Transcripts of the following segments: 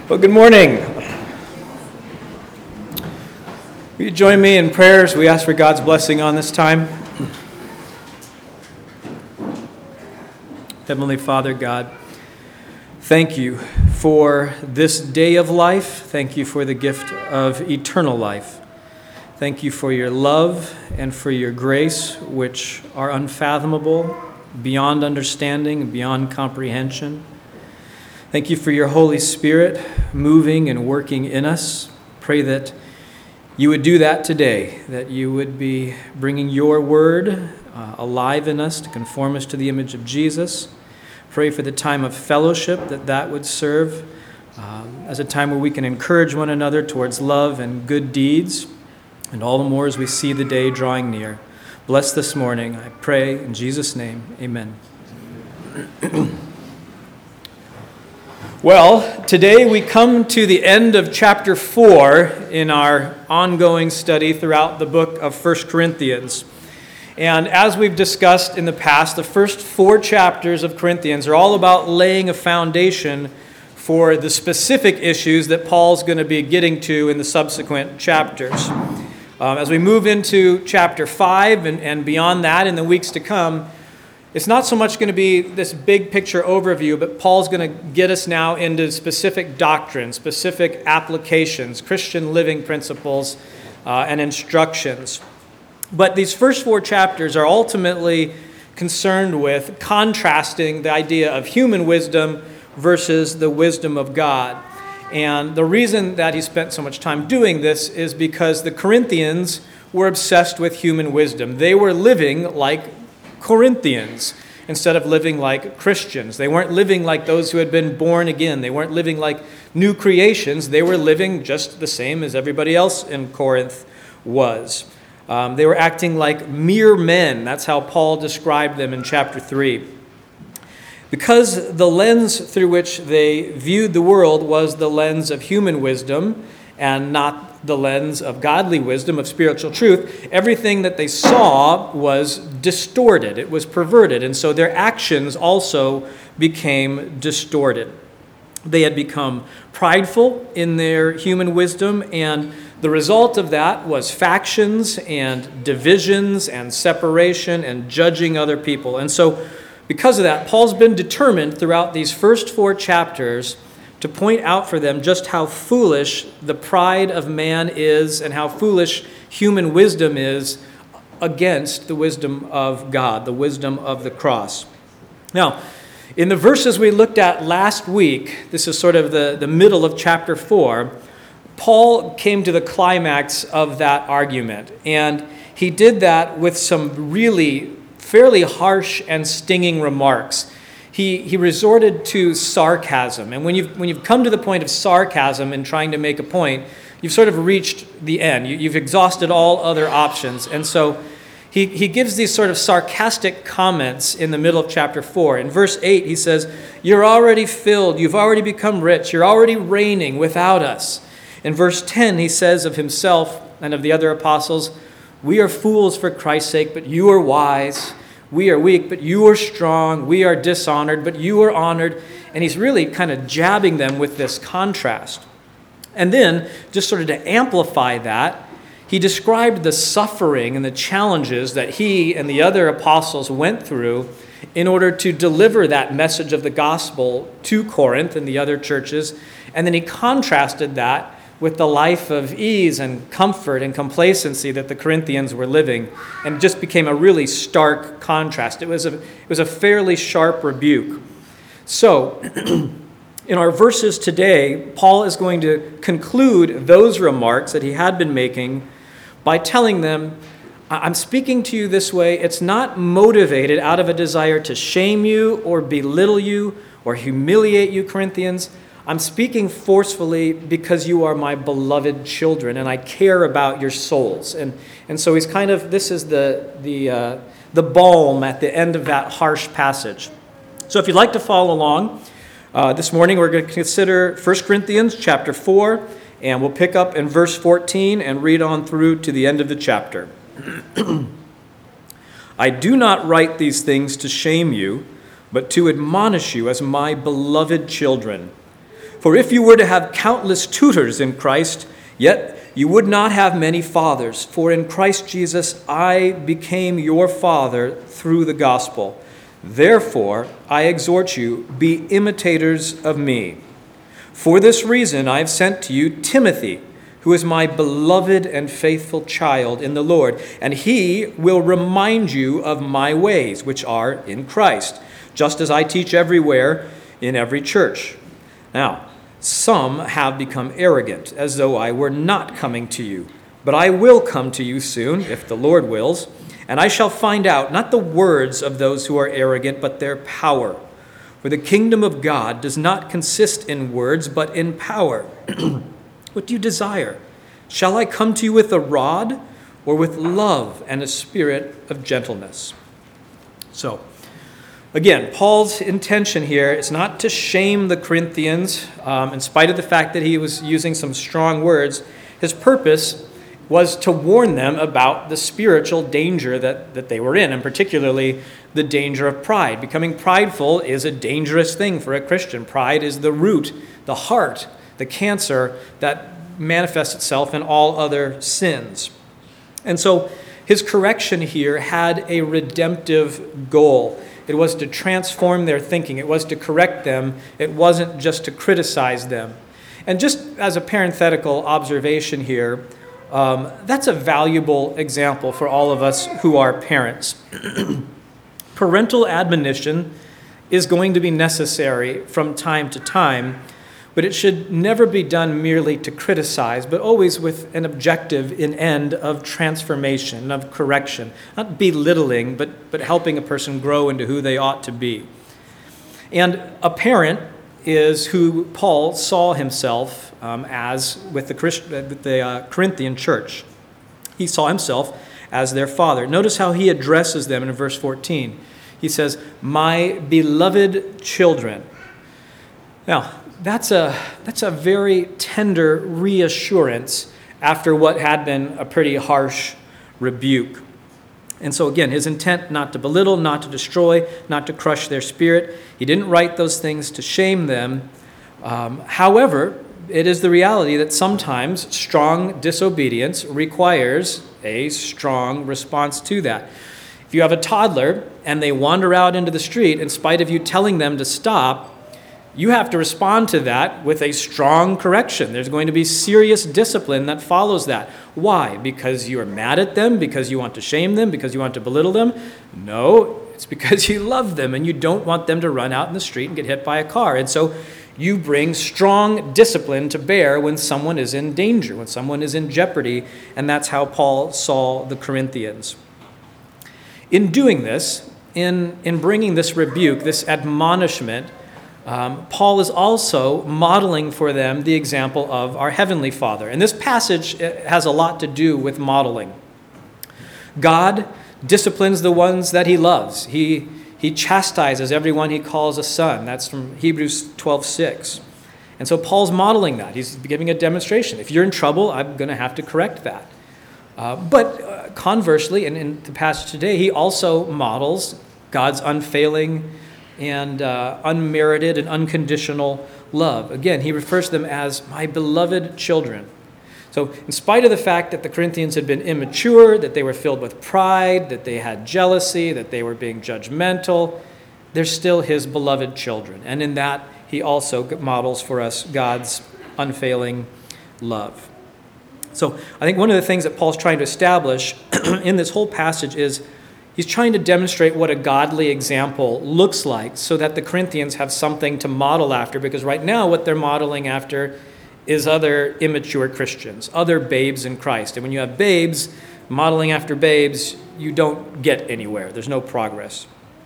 Well, good morning. Will you join me in prayers? We ask for God's blessing on this time. Heavenly Father, God, thank you for this day of life. Thank you for the gift of eternal life. Thank you for your love and for your grace, which are unfathomable, beyond understanding, beyond comprehension. Thank you for your Holy Spirit moving and working in us. Pray that you would do that today, that you would be bringing your word alive in us to conform us to the image of Jesus. Pray for the time of fellowship, that would serve as a time where we can encourage one another towards love and good deeds, and all the more as we see the day drawing near. Bless this morning, I pray in Jesus' name, amen. Well, today we come to the end of chapter 4 in our ongoing study throughout the book of 1 Corinthians. And as we've discussed in the past, the first 4 chapters of Corinthians are all about laying a foundation for the specific issues that Paul's going to be getting to in the subsequent chapters. As we move into chapter 5 and beyond that in the weeks to come, it's not so much going to be this big picture overview, but Paul's going to get us now into specific doctrines, specific applications, Christian living principles, and instructions. But these first 4 chapters are ultimately concerned with contrasting the idea of human wisdom versus the wisdom of God. And the reason that he spent so much time doing this is because the Corinthians were obsessed with human wisdom. They were living like Corinthians instead of living like Christians. They weren't living like those who had been born again. They weren't living like new creations. They were living just the same as everybody else in Corinth was. They were acting like mere men. That's how Paul described them in chapter 3. Because the lens through which they viewed the world was the lens of human wisdom and not the lens of godly wisdom, of spiritual truth, everything that they saw was distorted. It was perverted. And so their actions also became distorted. They had become prideful in their human wisdom, and the result of that was factions and divisions and separation and judging other people. And so because of that, Paul's been determined throughout these first 4 chapters to point out for them just how foolish the pride of man is and how foolish human wisdom is against the wisdom of God, the wisdom of the cross. Now, in the verses we looked at last week, this is sort of the middle of chapter 4, Paul came to the climax of that argument. And he did that with some really fairly harsh and stinging remarks. He resorted to sarcasm. And when you've come to the point of sarcasm in trying to make a point, you've sort of reached the end. You've exhausted all other options. And so he gives these sort of sarcastic comments in the middle of chapter 4. In verse 8, he says, "You're already filled. You've already become rich. You're already reigning without us." In verse 10, he says of himself and of the other apostles, "We are fools for Christ's sake, but you are wise. We are weak, but you are strong. We are dishonored, but you are honored." And he's really kind of jabbing them with this contrast. And then, just sort of to amplify that, he described the suffering and the challenges that he and the other apostles went through in order to deliver that message of the gospel to Corinth and the other churches. And then he contrasted that with the life of ease and comfort and complacency that the Corinthians were living, and it just became a really stark contrast. It was a fairly sharp rebuke. So, in our verses today, Paul is going to conclude those remarks that he had been making by telling them, I'm speaking to you this way. It's not motivated out of a desire to shame you or belittle you or humiliate you, Corinthians. I'm speaking forcefully because you are my beloved children, and I care about your souls. And so he's kind of, this is the balm at the end of that harsh passage. So if you'd like to follow along, this morning we're going to consider 1 Corinthians chapter 4, and we'll pick up in verse 14 and read on through to the end of the chapter. "I do not write these things to shame you, but to admonish you as my beloved children. For if you were to have countless tutors in Christ, yet you would not have many fathers. For in Christ Jesus I became your father through the gospel. Therefore I exhort you, be imitators of me. For this reason I have sent to you Timothy, who is my beloved and faithful child in the Lord, and he will remind you of my ways, which are in Christ, just as I teach everywhere in every church. Now, some have become arrogant, as though I were not coming to you. But I will come to you soon, if the Lord wills, and I shall find out not the words of those who are arrogant, but their power. For the kingdom of God does not consist in words, but in power. What do you desire? Shall I come to you with a rod, or with love and a spirit of gentleness? So, again, Paul's intention here is not to shame the Corinthians, in spite of the fact that he was using some strong words. His purpose was to warn them about the spiritual danger that they were in, and particularly the danger of pride. Becoming prideful is a dangerous thing for a Christian. Pride is the root, the heart, the cancer that manifests itself in all other sins. And so his correction here had a redemptive goal. It was to transform their thinking. It was to correct them. It wasn't just to criticize them. And just as a parenthetical observation here, that's a valuable example for all of us who are parents. Parental admonition is going to be necessary from time to time, but it should never be done merely to criticize, but always with an objective in end of transformation, of correction. Not belittling, but helping a person grow into who they ought to be. And a parent is who Paul saw himself as with the Corinthian church. He saw himself as their father. Notice how he addresses them in verse 14. He says, "My beloved children." Now, that's a very tender reassurance after what had been a pretty harsh rebuke. And so again, his intent not to belittle, not to destroy, not to crush their spirit. He didn't write those things to shame them. However, it is the reality that sometimes strong disobedience requires a strong response to that. If you have a toddler and they wander out into the street in spite of you telling them to stop, you have to respond to that with a strong correction. There's going to be serious discipline that follows that. Why? Because you are mad at them? Because you want to shame them? Because you want to belittle them? No, it's because you love them and you don't want them to run out in the street and get hit by a car. And so you bring strong discipline to bear when someone is in danger, when someone is in jeopardy, and that's how Paul saw the Corinthians. In doing this, in bringing this rebuke, this admonishment, Paul is also modeling for them the example of our Heavenly Father. And this passage has a lot to do with modeling. God disciplines the ones that he loves. He chastises everyone he calls a son. That's from Hebrews 12:6. And so Paul's modeling that. He's giving a demonstration. If you're in trouble, I'm going to have to correct that. But conversely, and in the passage today, he also models God's unfailing and unmerited and unconditional love. Again, he refers to them as my beloved children. So in spite of the fact that the Corinthians had been immature, that they were filled with pride, that they had jealousy, that they were being judgmental, they're still his beloved children. And in that, he also models for us God's unfailing love. So I think one of the things that Paul's trying to establish in this whole passage is he's trying to demonstrate what a godly example looks like so that the Corinthians have something to model after, because right now what they're modeling after is other immature Christians, other babes in Christ. And when you have babes modeling after babes, you don't get anywhere. There's no progress.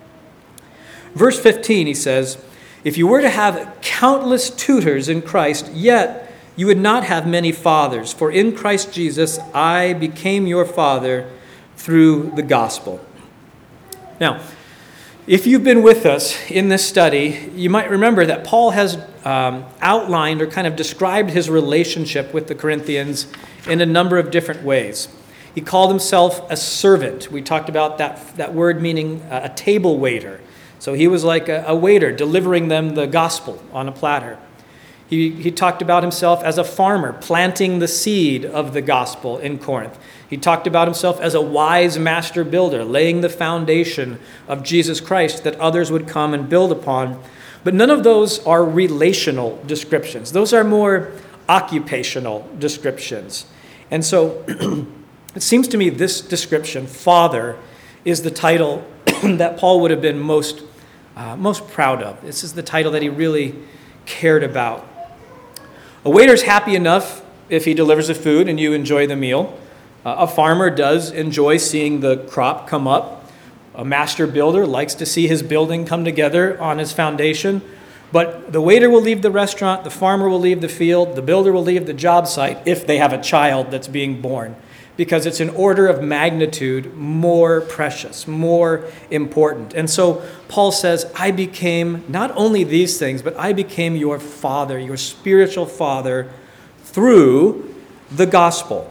Verse 15, he says, "If you were to have countless tutors in Christ, yet you would not have many fathers, for in Christ Jesus I became your father through the gospel." Now, if you've been with us in this study, you might remember that Paul has outlined or kind of described his relationship with the Corinthians in a number of different ways. He called himself a servant. We talked about that word meaning a table waiter. So he was like a waiter delivering them the gospel on a platter. He talked about himself as a farmer planting the seed of the gospel in Corinth. He talked about himself as a wise master builder, laying the foundation of Jesus Christ that others would come and build upon. But none of those are relational descriptions. Those are more occupational descriptions. And so it seems to me this description, Father, is the title that Paul would have been most proud of. This is the title that he really cared about. A waiter's happy enough if he delivers the food and you enjoy the meal. A farmer does enjoy seeing the crop come up. A master builder likes to see his building come together on his foundation. But the waiter will leave the restaurant, the farmer will leave the field, the builder will leave the job site if they have a child that's being born, because it's an order of magnitude more precious, more important. And so Paul says, I became not only these things, but I became your father, your spiritual father, through the gospel.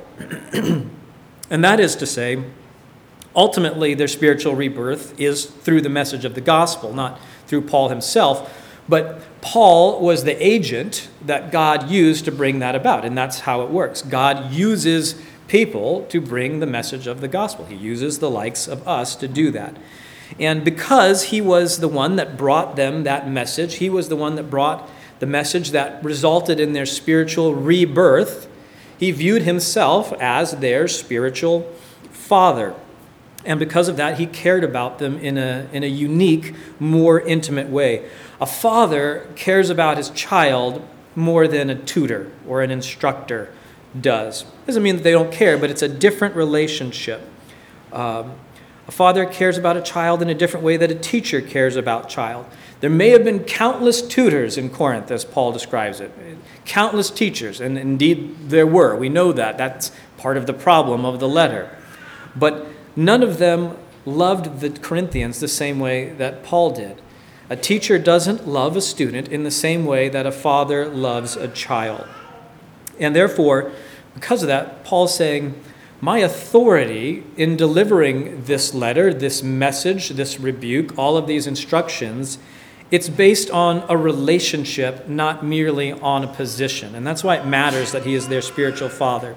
And that is to say, ultimately their spiritual rebirth is through the message of the gospel, not through Paul himself. But Paul was the agent that God used to bring that about, and that's how it works. God uses people to bring the message of the gospel. He uses the likes of us to do that. And because he was the one that brought them that message, he was the one that brought the message that resulted in their spiritual rebirth, he viewed himself as their spiritual father. And because of that, he cared about them in a unique, more intimate way. A father cares about his child more than a tutor or an instructor does. Doesn't mean that they don't care, but it's a different relationship. A father cares about a child in a different way that a teacher cares about a child. There may have been countless tutors in Corinth, as Paul describes it. Countless teachers, and indeed there were. We know that. That's part of the problem of the letter. But none of them loved the Corinthians the same way that Paul did. A teacher doesn't love a student in the same way that a father loves a child. And therefore, because of that, Paul's saying, my authority in delivering this letter, this message, this rebuke, all of these instructions, it's based on a relationship, not merely on a position. And that's why it matters that he is their spiritual father.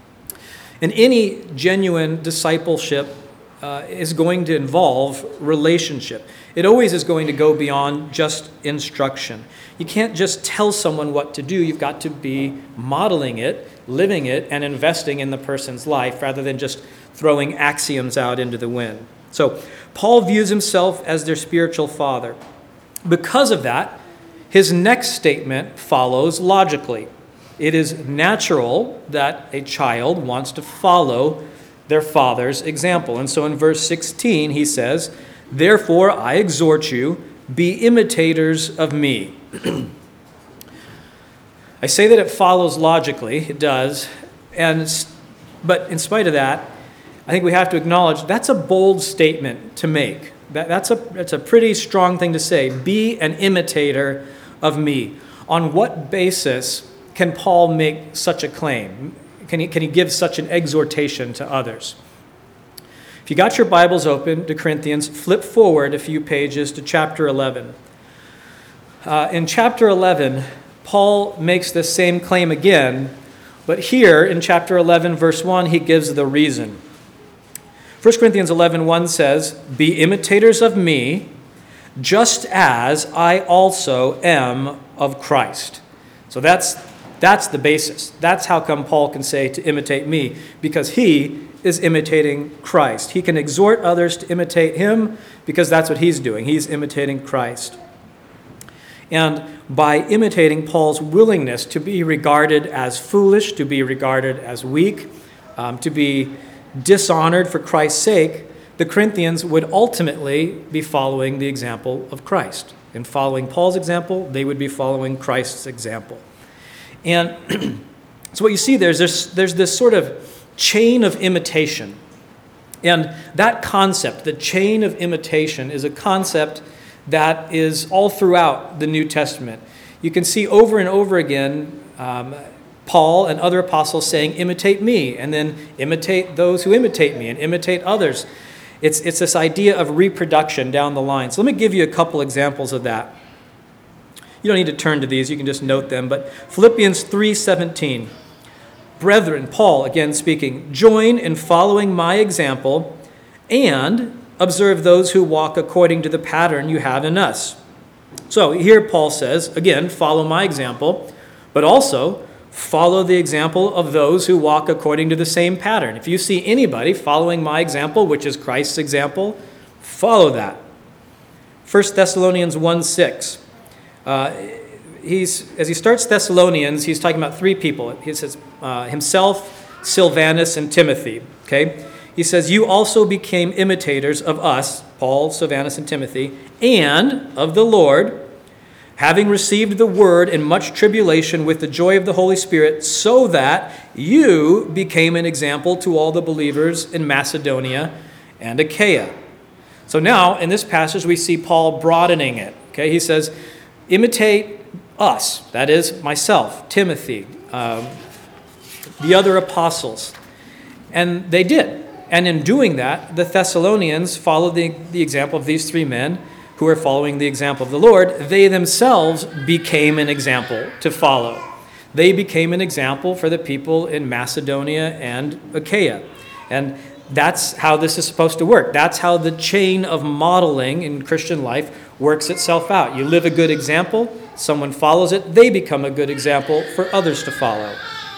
And any genuine discipleship is going to involve relationship. It always is going to go beyond just instruction. You can't just tell someone what to do. You've got to be modeling it, living it, and investing in the person's life rather than just throwing axioms out into the wind. So Paul views himself as their spiritual father. Because of that, his next statement follows logically. It is natural that a child wants to follow their father's example. And so in verse 16, he says, therefore I exhort you, be imitators of me. I say that it follows logically. It does. But in spite of that, I think we have to acknowledge that's a bold statement to make. That's a pretty strong thing to say. Be an imitator of me. On what basis can Paul make such a claim? Can he give such an exhortation to others? If you got your Bibles open to Corinthians, flip forward a few pages to chapter 11. In chapter 11, Paul makes the same claim again, but here in chapter 11, verse 1, he gives the reason. 1 Corinthians 11:1 says, be imitators of me, just as I also am of Christ. So that's the basis. That's how come Paul can say to imitate me, because he is imitating Christ. He can exhort others to imitate him because that's what he's doing. He's imitating Christ. And by imitating Paul's willingness to be regarded as foolish, to be regarded as weak, to be dishonored for Christ's sake, the Corinthians would ultimately be following the example of Christ. In following Paul's example, they would be following Christ's example. And so what you see there's this sort of chain of imitation. And that concept, the chain of imitation, is a concept that is all throughout the New Testament. You can see over and over again Paul and other apostles saying, imitate me, and then imitate those who imitate me, and imitate others. It's this idea of reproduction down the line. So let me give you a couple examples of that. You don't need to turn to these, you can just note them. But Philippians 3:17. Brethren, Paul again speaking, join in following my example and observe those who walk according to the pattern you have in us. So here Paul says, again, follow my example, but also follow the example of those who walk according to the same pattern. If you see anybody following my example, which is Christ's example, follow that. 1 Thessalonians 1:6. As he starts Thessalonians, he's talking about three people. He says himself, Silvanus, and Timothy. Okay? He says, you also became imitators of us, Paul, Silvanus, and Timothy, and of the Lord, having received the word in much tribulation with the joy of the Holy Spirit, so that you became an example to all the believers in Macedonia and Achaia. So now, in this passage, we see Paul broadening it. Okay? He says, imitate us, that is, myself, Timothy, the other apostles. And they did. And in doing that, the Thessalonians followed the example of these three men who are following the example of the Lord. They themselves became an example to follow. They became an example for the people in Macedonia and Achaia. And that's how this is supposed to work. That's how the chain of modeling in Christian life works itself out. You live a good example, someone follows it, they become a good example for others to follow.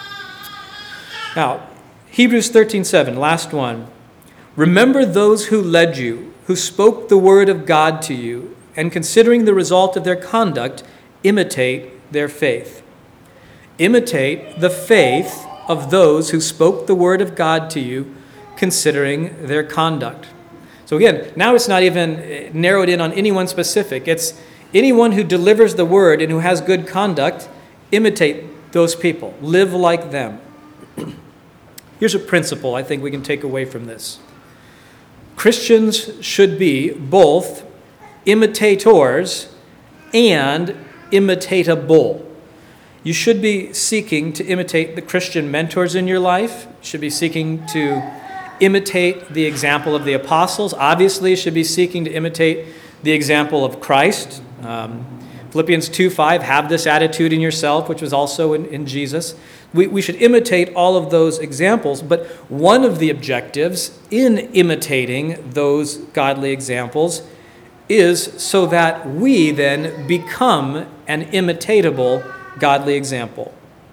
Now, Hebrews 13:7, last one. Remember those who led you, who spoke the word of God to you, and considering the result of their conduct, imitate their faith. Imitate the faith of those who spoke the word of God to you, considering their conduct. So again, now it's not even narrowed in on anyone specific. It's anyone who delivers the word and who has good conduct, imitate those people. Live like them. Here's a principle I think we can take away from this. Christians should be both imitators and imitatable. You should be seeking to imitate the Christian mentors in your life. You should be seeking to imitate the example of the apostles. Obviously, you should be seeking to imitate the example of Christ. Philippians 2:5, have this attitude in yourself, which was also in Jesus. We should imitate all of those examples, but one of the objectives in imitating those godly examples is so that we then become an imitatable godly example.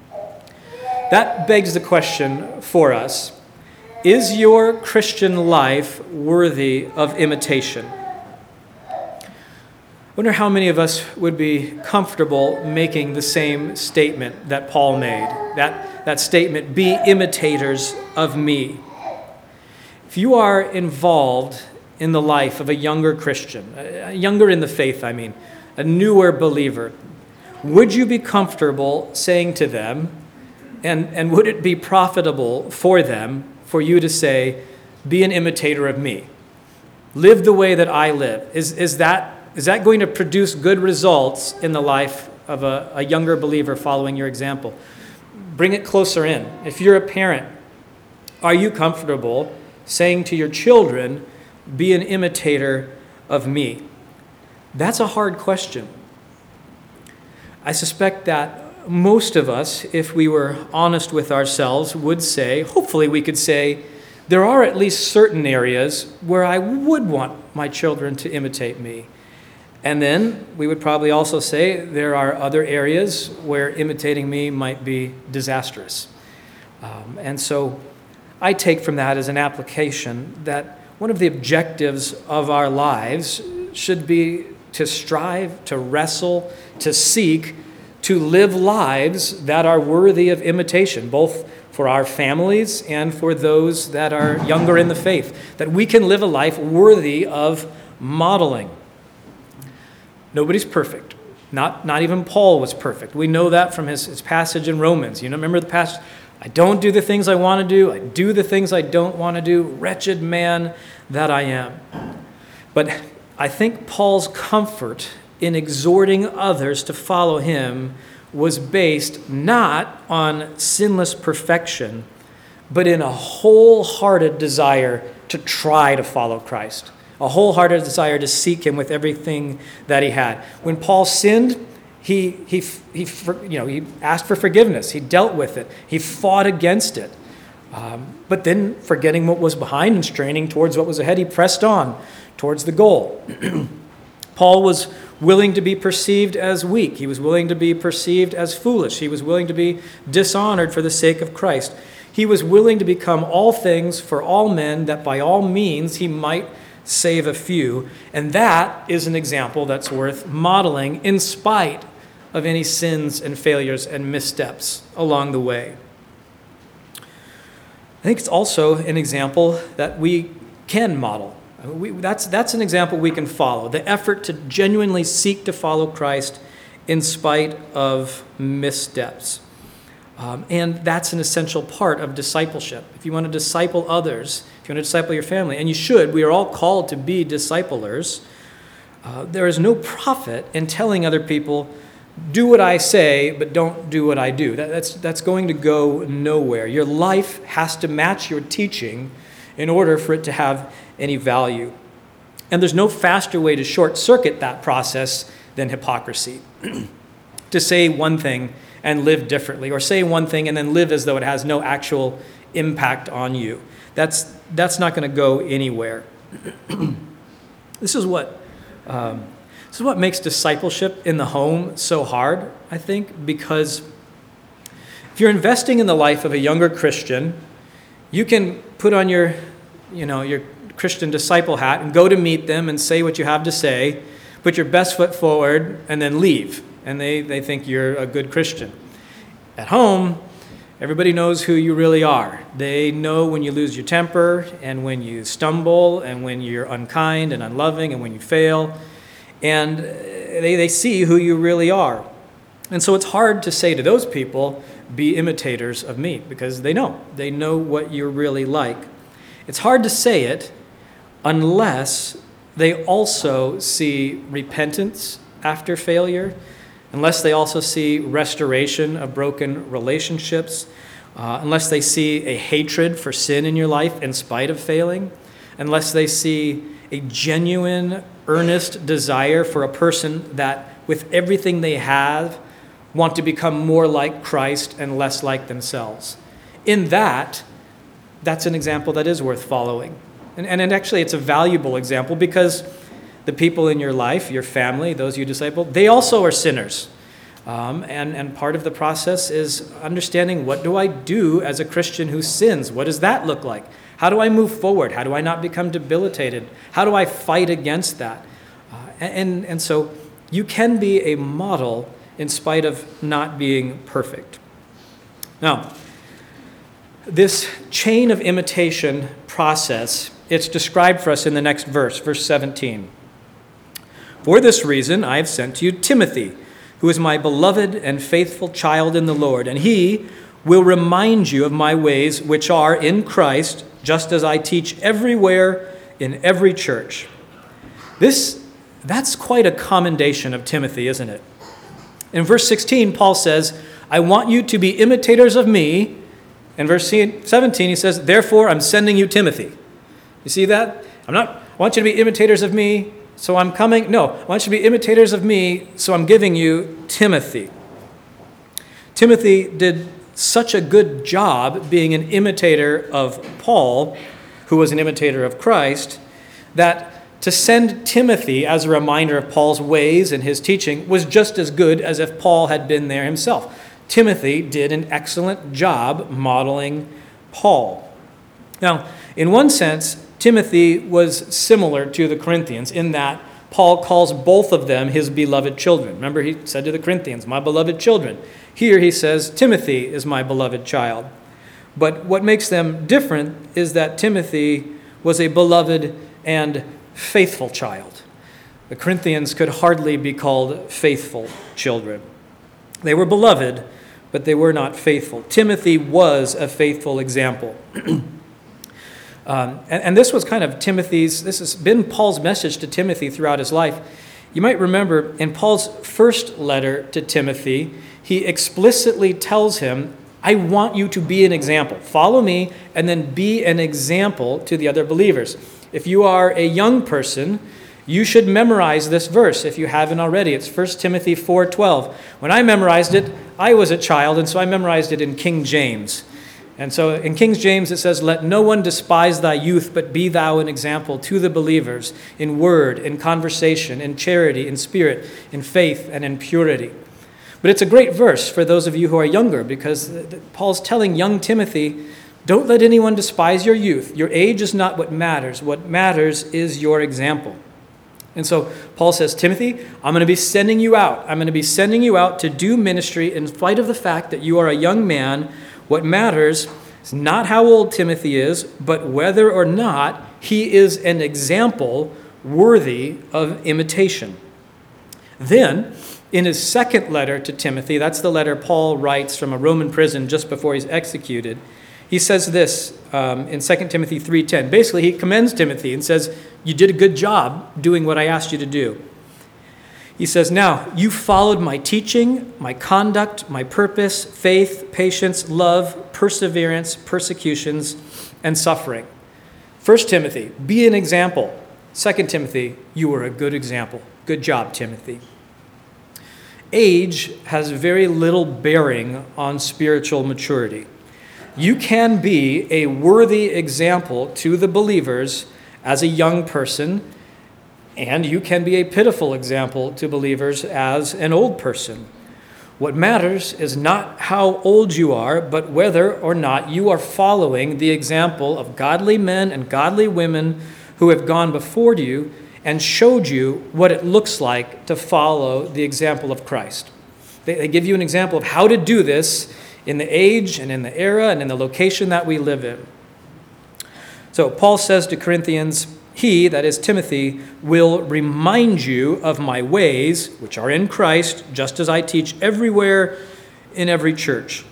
That begs the question for us, is your Christian life worthy of imitation? I wonder how many of us would be comfortable making the same statement that Paul made. That statement, be imitators of me. If you are involved in the life of a younger Christian, younger in the faith, a newer believer, would you be comfortable saying to them, and would it be profitable for them for you to say, be an imitator of me? Live the way that I live. Is that going to produce good results in the life of a younger believer following your example? Bring it closer in. If you're a parent, are you comfortable saying to your children, be an imitator of me? That's a hard question. I suspect that most of us, if we were honest with ourselves, would say, hopefully we could say, there are at least certain areas where I would want my children to imitate me. And then we would probably also say there are other areas where imitating me might be disastrous. And so I take from that as an application that one of the objectives of our lives should be to strive, to wrestle, to seek, to live lives that are worthy of imitation, both for our families and for those that are younger in the faith, that we can live a life worthy of modeling. Nobody's perfect. Not even Paul was perfect. We know that from his passage in Romans. Remember the passage? I don't do the things I want to do. I do the things I don't want to do. Wretched man that I am. But I think Paul's comfort in exhorting others to follow him was based not on sinless perfection, but in a wholehearted desire to try to follow Christ. A wholehearted desire to seek him with everything that he had. When Paul sinned, He asked for forgiveness. He dealt with it. He fought against it. But then, forgetting what was behind and straining towards what was ahead, he pressed on towards the goal. Paul was willing to be perceived as weak. He was willing to be perceived as foolish. He was willing to be dishonored for the sake of Christ. He was willing to become all things for all men, that by all means he might save a few. And that is an example that's worth modeling in spite of any sins and failures and missteps along the way. I think it's also an example that we can model. That's an example we can follow. The effort to genuinely seek to follow Christ in spite of missteps. And that's an essential part of discipleship. If you want to disciple others, if you want to disciple your family, and you should, we are all called to be disciplers, there is no profit in telling other people, do what I say, but don't do what I do. That's going to go nowhere. Your life has to match your teaching in order for it to have any value. And there's no faster way to short-circuit that process than hypocrisy. To say one thing and live differently, or say one thing and then live as though it has no actual impact on you. That's not going to go anywhere. This is what makes discipleship in the home so hard, I think, because if you're investing in the life of a younger Christian, you can put on your Christian disciple hat and go to meet them and say what you have to say, put your best foot forward, and then leave. And they think you're a good Christian. At home, everybody knows who you really are. They know when you lose your temper, and when you stumble, and when you're unkind and unloving, and when you fail. And they see who you really are. And so it's hard to say to those people, be imitators of me, because they know what you're really like. It's hard to say it unless they also see repentance after failure, unless they also see restoration of broken relationships, unless they see a hatred for sin in your life in spite of failing, unless they see a genuine, earnest desire for a person that, with everything they have, want to become more like Christ and less like themselves. In that's an example that is worth following. And actually, it's a valuable example because the people in your life, your family, those you disciple, they also are sinners. And part of the process is understanding, what do I do as a Christian who sins? What does that look like? How do I move forward? How do I not become debilitated? How do I fight against that? And so you can be a model in spite of not being perfect. Now, this chain of imitation process, it's described for us in the next verse 17. For this reason, I have sent to you Timothy, who is my beloved and faithful child in the Lord, and he will remind you of my ways which are in Christ, just as I teach everywhere in every church. That's quite a commendation of Timothy, isn't it? In verse 16, Paul says, I want you to be imitators of me. In verse 17, he says, therefore, I'm sending you Timothy. You see that? I want you to be imitators of me, so I'm coming. No, I want you to be imitators of me, so I'm giving you Timothy. Timothy did such a good job being an imitator of Paul, who was an imitator of Christ, that to send Timothy as a reminder of Paul's ways and his teaching was just as good as if Paul had been there himself. Timothy did an excellent job modeling Paul. Now, in one sense, Timothy was similar to the Corinthians in that Paul calls both of them his beloved children. Remember, he said to the Corinthians, my beloved children. Here he says, Timothy is my beloved child. But what makes them different is that Timothy was a beloved and faithful child. The Corinthians could hardly be called faithful children. They were beloved, but they were not faithful. Timothy was a faithful example. And this was kind of this has been Paul's message to Timothy throughout his life. You might remember in Paul's first letter to Timothy, he explicitly tells him, I want you to be an example. Follow me and then be an example to the other believers. If you are a young person You should memorize this verse if you haven't already. It's 1 Timothy 4:12. When I memorized it, I was a child, and so I memorized it in King James. And so in King James it says, "Let no one despise thy youth, but be thou an example to the believers in word, in conversation, in charity, in spirit, in faith, and in purity." But it's a great verse for those of you who are younger, because Paul's telling young Timothy, don't let anyone despise your youth. Your age is not what matters. What matters is your example. And so Paul says, Timothy, I'm going to be sending you out. I'm going to be sending you out to do ministry in spite of the fact that you are a young man. What matters is not how old Timothy is, but whether or not he is an example worthy of imitation. Then, in his second letter to Timothy, that's the letter Paul writes from a Roman prison just before he's executed, he says this in 2 Timothy 3:10. Basically, he commends Timothy and says, you did a good job doing what I asked you to do. He says, now, you followed my teaching, my conduct, my purpose, faith, patience, love, perseverance, persecutions, and suffering. 1 Timothy, be an example. 2 Timothy, you were a good example. Good job, Timothy. Age has very little bearing on spiritual maturity. You can be a worthy example to the believers as a young person, and you can be a pitiful example to believers as an old person. What matters is not how old you are, but whether or not you are following the example of godly men and godly women who have gone before you and showed you what it looks like to follow the example of Christ. They give you an example of how to do this in the age and in the era and in the location that we live in. So Paul says to Corinthians, he, that is Timothy, will remind you of my ways, which are in Christ, just as I teach everywhere in every church.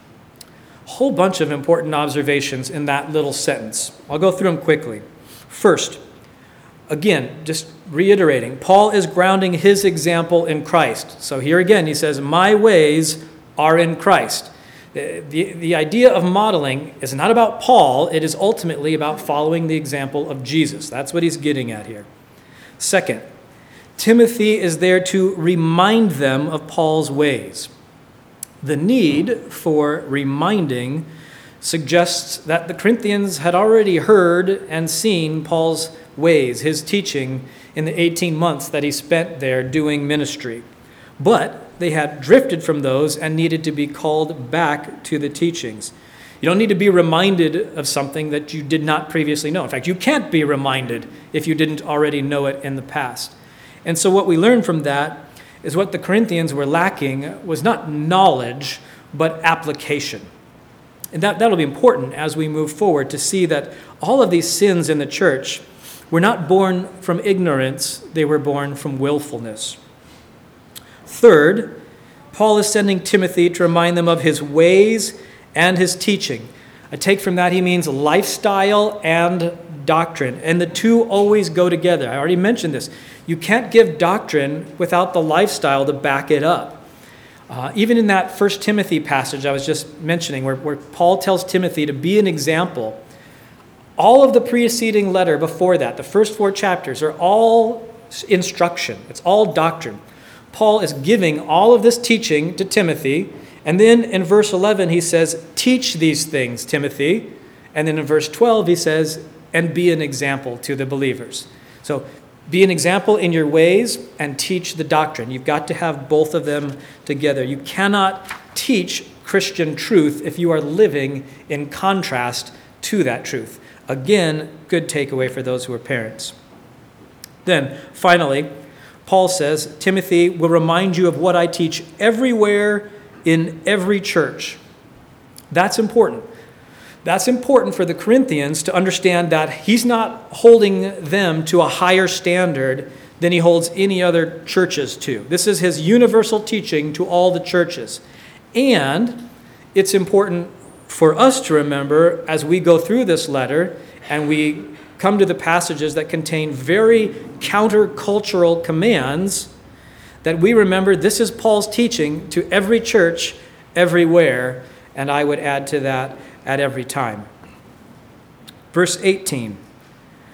A whole bunch of important observations in that little sentence. I'll go through them quickly. First, again, just reiterating, Paul is grounding his example in Christ. So here again, he says, my ways are in Christ. The idea of modeling is not about Paul. It is ultimately about following the example of Jesus. That's what he's getting at here. Second, Timothy is there to remind them of Paul's ways. The need for reminding suggests that the Corinthians had already heard and seen Paul's ways, his teaching in the 18 months that he spent there doing ministry. But they had drifted from those and needed to be called back to the teachings. You don't need to be reminded of something that you did not previously know. In fact, you can't be reminded if you didn't already know it in the past. And so what we learn from that is what the Corinthians were lacking was not knowledge, but application. And that'll be important as we move forward to see that all of these sins in the church were not born from ignorance, they were born from willfulness. Third, Paul is sending Timothy to remind them of his ways and his teaching. I take from that he means lifestyle and doctrine, and the two always go together. I already mentioned this. You can't give doctrine without the lifestyle to back it up. Even in that 1 Timothy passage I was just mentioning, where Paul tells Timothy to be an example, all of the preceding letter before that, the first 4 chapters, are all instruction. It's all doctrine. Paul is giving all of this teaching to Timothy, and then in verse 11 he says, teach these things, Timothy. And then in verse 12 he says, and be an example to the believers. So be an example in your ways and teach the doctrine. You've got to have both of them together. You cannot teach Christian truth if you are living in contrast to that truth. Again, good takeaway for those who are parents. Then, finally, Paul says, Timothy will remind you of what I teach everywhere in every church. That's important. That's important for the Corinthians to understand that he's not holding them to a higher standard than he holds any other churches to. This is his universal teaching to all the churches. And it's important for us to remember as we go through this letter and we come to the passages that contain very countercultural commands, that we remember this is Paul's teaching to every church, everywhere, and I would add to that, at every time. Verse 18,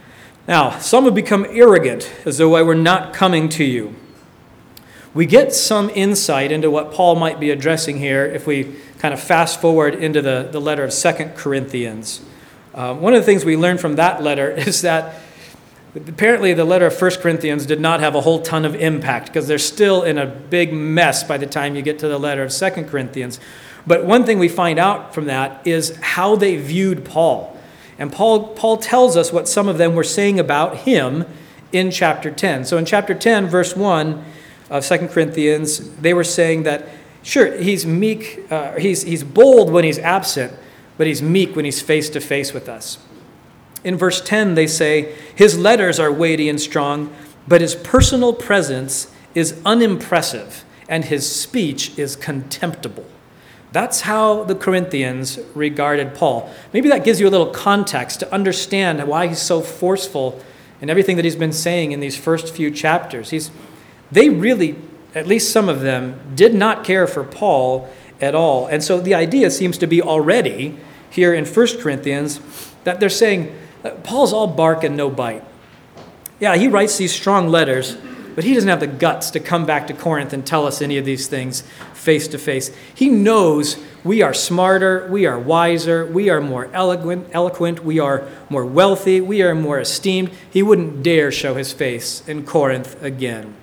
Now, some have become arrogant, as though I were not coming to you. We get some insight into what Paul might be addressing here if we kind of fast forward into the letter of 2 Corinthians. One of the things we learn from that letter is that apparently the letter of 1 Corinthians did not have a whole ton of impact, because they're still in a big mess by the time you get to the letter of 2 Corinthians. But one thing we find out from that is how they viewed Paul. And Paul tells us what some of them were saying about him in chapter 10. So in chapter 10, verse 1 of 2 Corinthians, they were saying that, sure, he's meek, he's bold when he's absent, but he's meek when he's face to face with us. In verse 10, they say, his letters are weighty and strong, but his personal presence is unimpressive, and his speech is contemptible. That's how the Corinthians regarded Paul. Maybe that gives you a little context to understand why he's so forceful in everything that he's been saying in these first few chapters. They really, at least some of them, did not care for Paul at all. And so the idea seems to be already here in 1 Corinthians that they're saying, Paul's all bark and no bite. Yeah, he writes these strong letters, but he doesn't have the guts to come back to Corinth and tell us any of these things face to face. He knows we are smarter, we are wiser, we are more eloquent, we are more wealthy, we are more esteemed. He wouldn't dare show his face in Corinth again.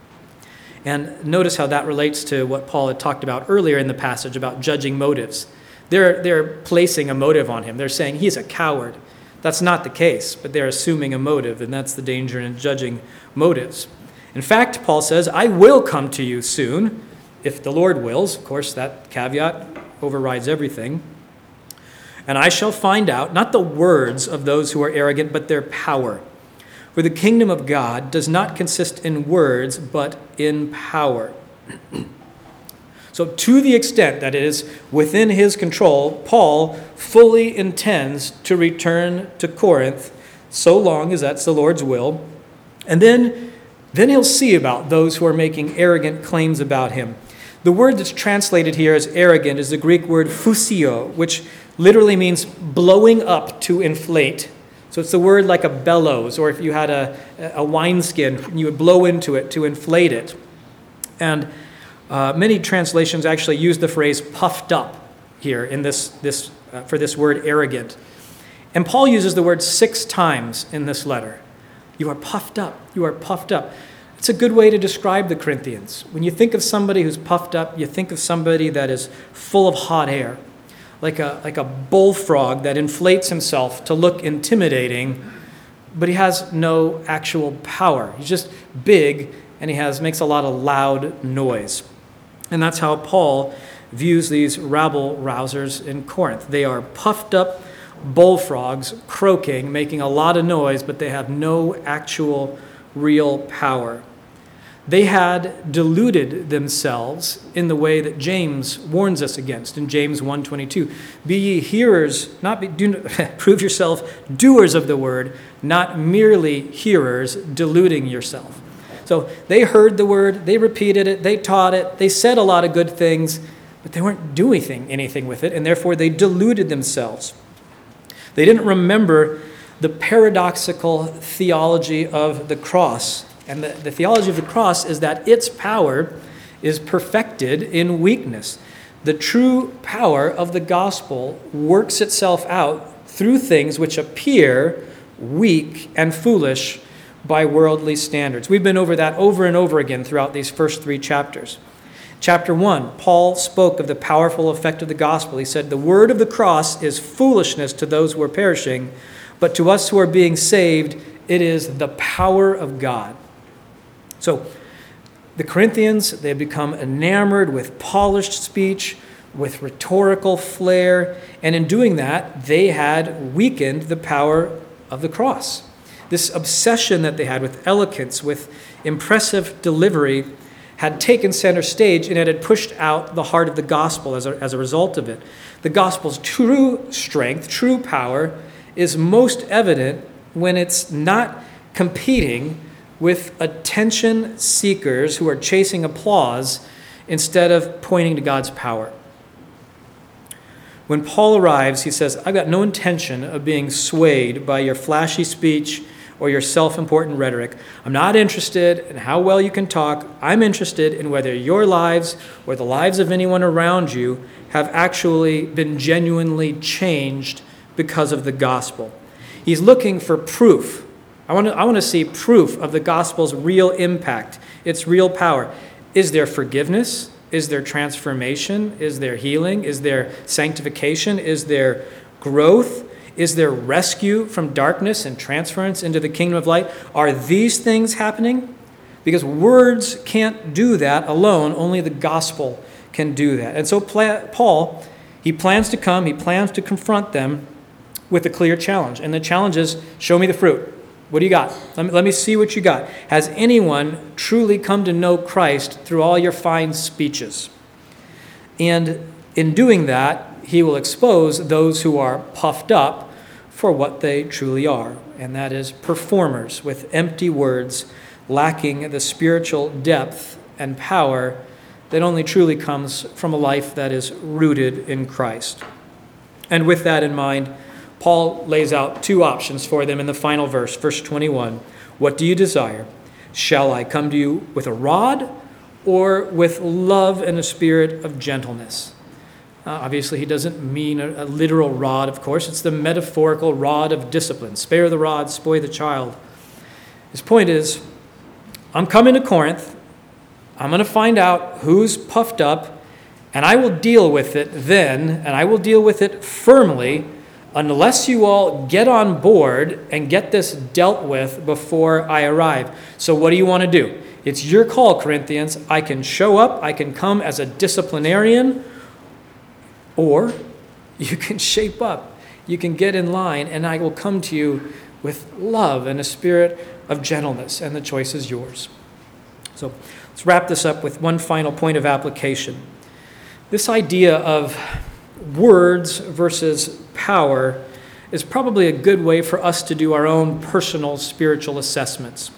And notice how that relates to what Paul had talked about earlier in the passage about judging motives. They're placing a motive on him. They're saying he's a coward. That's not the case, but they're assuming a motive, and that's the danger in judging motives. In fact, Paul says, I will come to you soon, if the Lord wills. Of course, that caveat overrides everything. And I shall find out, not the words of those who are arrogant, but their power. For the kingdom of God does not consist in words, but in power. So to the extent that it is within his control, Paul fully intends to return to Corinth, so long as that's the Lord's will. And then he'll see about those who are making arrogant claims about him. The word that's translated here as arrogant is the Greek word phusio, which literally means blowing up to inflate. So it's the word like a bellows, or if you had a wineskin, you would blow into it to inflate it. And many translations actually use the phrase puffed up here in this for this word arrogant. And Paul uses the word 6 times in this letter. You are puffed up. You are puffed up. It's a good way to describe the Corinthians. When you think of somebody who's puffed up, you think of somebody that is full of hot air, like a bullfrog that inflates himself to look intimidating, but he has no actual power. He's just big, and he makes a lot of loud noise. And that's how Paul views these rabble-rousers in Corinth. They are puffed up bullfrogs croaking, making a lot of noise, but they have no actual real power. They had deluded themselves in the way that James warns us against in James 1:22. Be ye hearers, prove yourself doers of the word, not merely hearers, deluding yourself. So they heard the word, they repeated it, they taught it, they said a lot of good things, but they weren't doing anything with it, and therefore they deluded themselves. They didn't remember the paradoxical theology of the cross. And the theology of the cross is that its power is perfected in weakness. The true power of the gospel works itself out through things which appear weak and foolish by worldly standards. We've been over that over and over again throughout these first 3 chapters. Chapter 1, Paul spoke of the powerful effect of the gospel. He said, the word of the cross is foolishness to those who are perishing, but to us who are being saved, it is the power of God. So the Corinthians, they had become enamored with polished speech, with rhetorical flair, and in doing that, they had weakened the power of the cross. This obsession that they had with eloquence, with impressive delivery, had taken center stage, and it had pushed out the heart of the gospel as a result of it. The gospel's true strength, true power, is most evident when it's not competing with attention seekers who are chasing applause instead of pointing to God's power. When Paul arrives, he says, I've got no intention of being swayed by your flashy speech or your self-important rhetoric. I'm not interested in how well you can talk. I'm interested in whether your lives or the lives of anyone around you have actually been genuinely changed because of the gospel. He's looking for proof. I want to see proof of the gospel's real impact, its real power. Is there forgiveness? Is there transformation? Is there healing? Is there sanctification? Is there growth? Is there rescue from darkness and transference into the kingdom of light? Are these things happening? Because words can't do that alone. Only the gospel can do that. And so Paul, he plans to come, he plans to confront them with a clear challenge. And the challenge is, show me the fruit. What do you got? Let me see what you got. Has anyone truly come to know Christ through all your fine speeches? And in doing that, he will expose those who are puffed up for what they truly are, and that is performers with empty words, lacking the spiritual depth and power that only truly comes from a life that is rooted in Christ. And with that in mind, Paul lays out two options for them in the final verse, verse 21. What do you desire? Shall I come to you with a rod or with love and a spirit of gentleness? Obviously, he doesn't mean a literal rod, of course. It's the metaphorical rod of discipline. Spare the rod, spoil the child. His point is, I'm coming to Corinth. I'm going to find out who's puffed up, and I will deal with it then, and I will deal with it firmly, unless you all get on board and get this dealt with before I arrive. So what do you want to do? It's your call, Corinthians. I can show up, I can come as a disciplinarian, or you can shape up. You can get in line, and I will come to you with love and a spirit of gentleness, and the choice is yours. So let's wrap this up with one final point of application. This idea of words versus power is probably a good way for us to do our own personal spiritual assessments.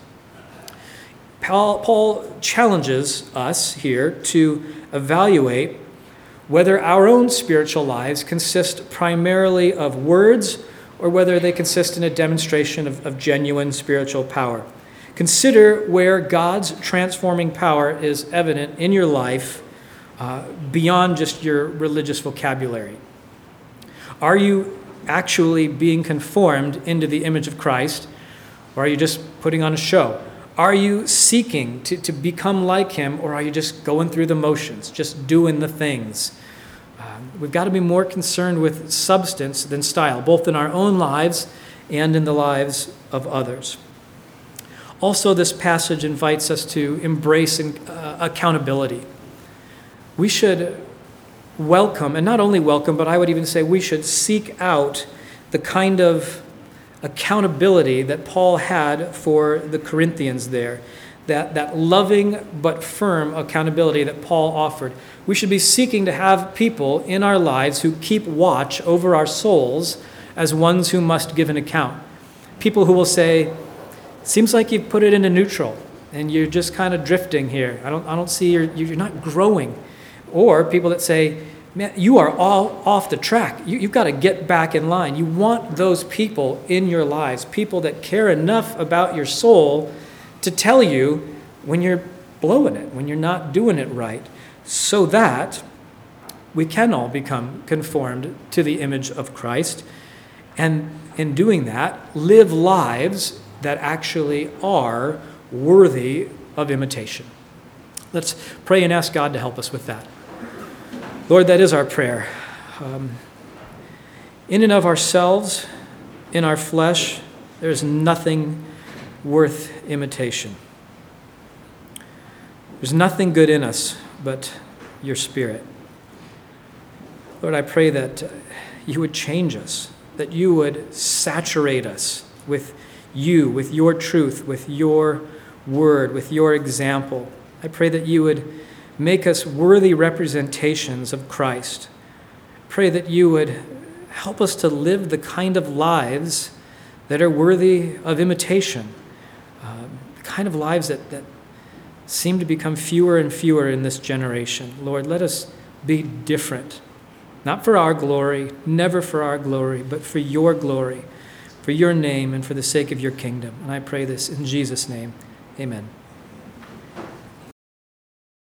Paul challenges us here to evaluate whether our own spiritual lives consist primarily of words or whether they consist in a demonstration of genuine spiritual power. Consider where God's transforming power is evident in your life beyond just your religious vocabulary. Are you actually being conformed into the image of Christ, or are you just putting on a show? Are you seeking to become like him, or are you just going through the motions, just doing the things? We've got to be more concerned with substance than style, both in our own lives and in the lives of others. Also, this passage invites us to embrace accountability. We should welcome, and not only welcome, but I would even say we should seek out the kind of accountability that Paul had for the Corinthians there, that loving but firm accountability that Paul offered. We should be seeking to have people in our lives who keep watch over our souls as ones who must give an account. People who will say, seems like you've put it into neutral and you're just kind of drifting here. I don't see you're not growing. Or people that say, man, you are all off the track. You've got to get back in line. You want those people in your lives, people that care enough about your soul to tell you when you're blowing it, when you're not doing it right, so that we can all become conformed to the image of Christ, and in doing that, live lives that actually are worthy of imitation. Let's pray and ask God to help us with that. Lord, that is our prayer. In and of ourselves, in our flesh, there is nothing worth imitation. There's nothing good in us but your Spirit. Lord, I pray that you would change us, that you would saturate us with you, with your truth, with your word, with your example. I pray that you would make us worthy representations of Christ. Pray that you would help us to live the kind of lives that are worthy of imitation, the kind of lives that seem to become fewer and fewer in this generation. Lord, let us be different, not for our glory, never for our glory, but for your glory. for your name and for the sake of your kingdom. And I pray this in Jesus' name. Amen.